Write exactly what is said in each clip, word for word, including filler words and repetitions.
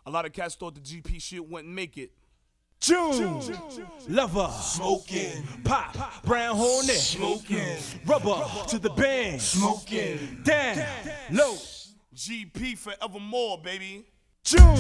A lot of cats thought the G P shit wouldn't make it. June, lover, smoking, pop, brown hornet, smoking, rubber to the band, smoking, down, low, G P forevermore, baby. June,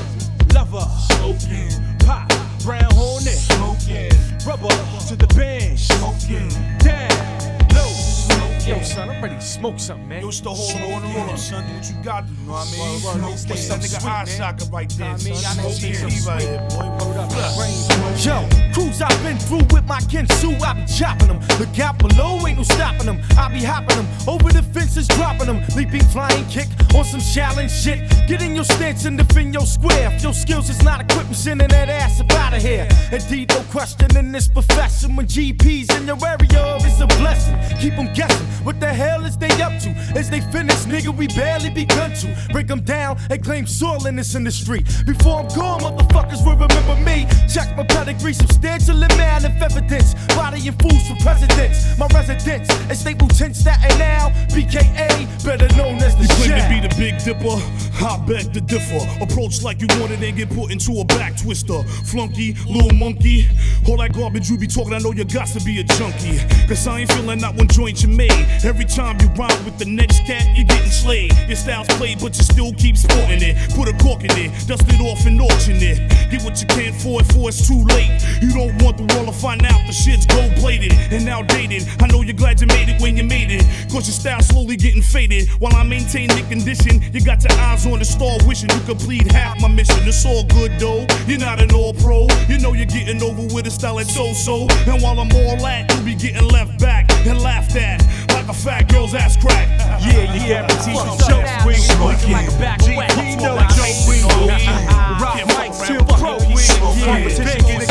lover, smoking, pop, brown hornet, smoking, rubber to the band, smoking, down, low. smoking. Yo, son, I'm ready to smoke something, man. Yo, it's the whole roll and roll up, son. Do what you got to, you know what I mean? Word, word, What's smoke that something nigga eye sweet, man. socket right there, I mean, son? y'all niggas Smoking make some heat right sweet. here, boy. Word up, Look. brains. Yo, crews I've been through with my Kensu, I be chopping them. Look out below, ain't no stopping them. I be hopping them over the fences, dropping them. Leaping, flying kick on some challenge shit. Get in your stance and defend your square. If your skills is not equipped, I'm sending that ass up out of here. Indeed, no question in this profession. When G P's in your area, it's a blessing. Keep them guessing. What the hell is they up to? As they finish, nigga, we barely begun to break them down and claim soil in this industry. Before I'm gone, motherfuckers will remember me. Check my pedigree, substantial amount of evidence. Bodying fools for presidents. My residence is Staple ten, Staten now. B K A, better known as the You claim Shack. to be the big dipper, I beg to differ. Approach like you want it and get put into a back twister. Flunky, little monkey, all that garbage you be talking, I know you got to be a junkie. Cause I ain't feeling that one joint you made. Every time you rhyme with the next cat, you're getting slayed. Your style's played, but you still keep sporting it. Put a cork in it, dust it off and auction it. Get what you can for it, for it's too late. You don't want the world to find out the shit's gold plated and outdated. I know you're glad you made it when you made it. Cause your style's slowly getting faded. While I maintain the condition, you got your eyes on the star, wishing you complete half my mission. It's all good though, you're not an all pro. You know you're getting over with a style that's so-so. And while I'm all at, you be getting left back and laughed at like a fat girl's ass crack. Yeah, yeah, but teach the show. We smoking like a back wet. He know Joe we rock mic, chill pro. Yeah, big in the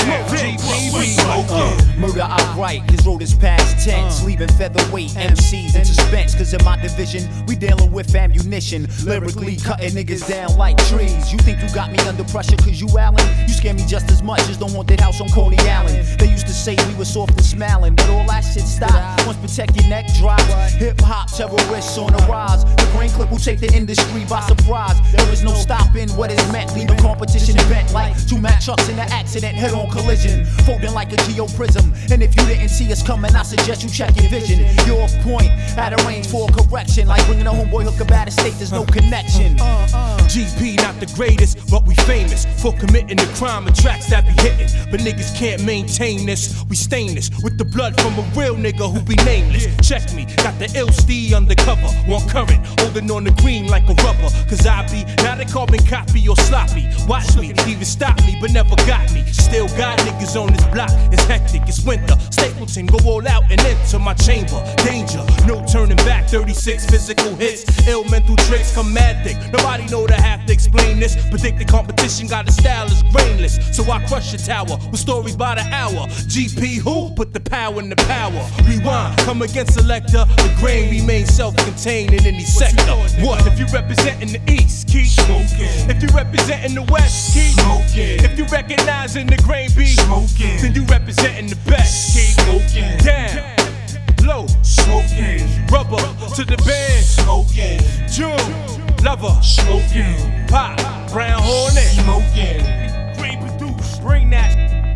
Uh, murder outright, his road is past tense, leaving featherweight M Cs in suspense. Cause in my division, we dealing with ammunition, lyrically cutting niggas down like trees. You think you got me under pressure cause you Allen? You scare me just as much as the haunted house on Coney Island. They used to say we were soft and smiling, but all that shit stopped. Once protect your neck drop, hip hop terrorists on the rise. The green clip will take the industry by surprise. There is no stopping what is meant, leaving competition bent like two Mack trucks in an accident, head on collision, folding like a geo prism. And if you didn't see us coming, I suggest you check your vision. You're off point, at a range for a correction, like bringing a homeboy hook up out of state, there's no connection. G P not the greatest, but we famous for committing the crime and tracks that be hitting. But niggas can't maintain this. We stain this with the blood from a real nigga who be nameless. Check me, got the ill stee undercover, one current, holding on the green like a rubber. Cause I be not a carbon copy or sloppy. Watch me, even stop me, but never got me. Still got niggas on this block. It's hectic, it's winter. Stapleton, go all out and enter my chamber. Danger, no turning back. thirty-six physical hits, ill mental tricks, come mad thick. Nobody know to have to explain this. Predict the competition, got a style is brainless. So I crush your tower with stories by the hour. G P who? Put the power in the power. Rewind, come against selector. The grain remains self-contained in any sector. What if you representing the East? Keep Smoking. If you representing the West? Keep Smoking. If you recognizing the grain beat? Smoking. Then you representing the best. Keep Smoking. down, low, Smoking. rubber to the band. Smoking. June, lover, Smoking. pop, brown hornet. Smoking. Green produce, bring that.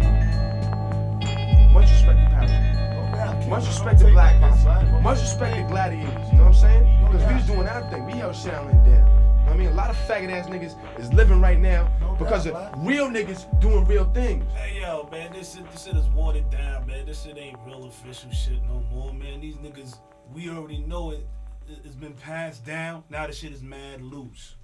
Much respect to Paris. Much respect to Black Pops. Much respect to Gladiators. You know what I'm saying? Because we was doing our thing. We held shit down. You know what I mean? A lot of faggot ass niggas is living right now because of real niggas doing real things. Hey yo, man, this shit, this shit is watered down, man. This shit ain't real official shit no more, man. These niggas, we already know it. It's been passed down. Now the shit is mad loose.